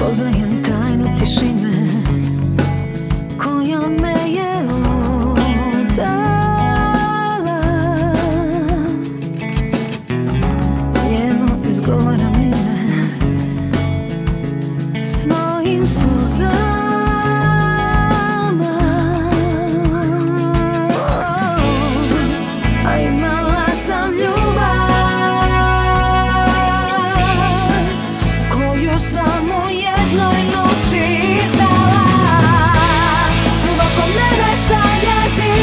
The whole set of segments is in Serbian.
Poznajem tajnu tišine koja me je odala. Njeno izgovaram ime s mojim suzama. A imala sam ljubav koju sam u jednoj noći izdala. Čudo ko mene sanjezi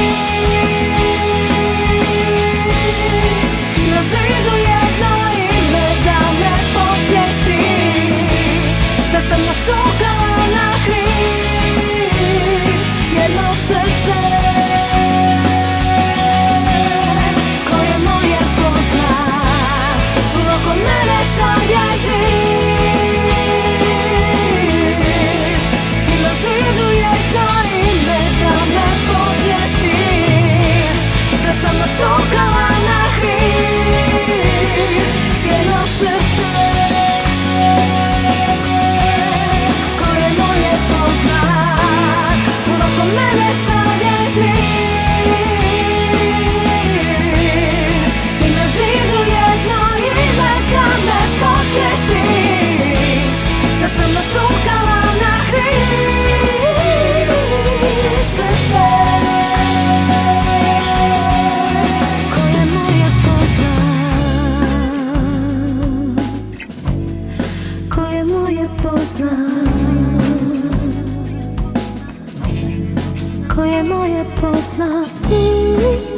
na zidu jedno ime da me podsjeti da sam nasukala na kriv jedno srce koje moje pozna. Čudo ko mene sanjezi nasukala na kriv jedno srce koje moje pozna. Svuda ko mene sanjezi i na zidu jedno ime da me podsjeti da sam nasukala na kriv srce koje moje pozna.